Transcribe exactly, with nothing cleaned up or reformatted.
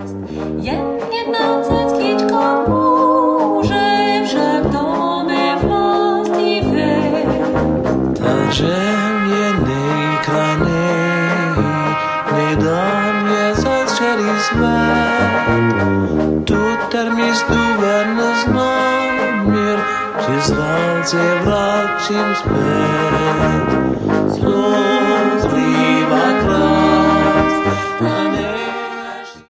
hviezd. Je jedna cestička môže však v dome vlastivé. Takže mne nejkanej, nedám je zas čerý smet. Tu termi zdúverno známir, či z rádze vráčim späť. Slovo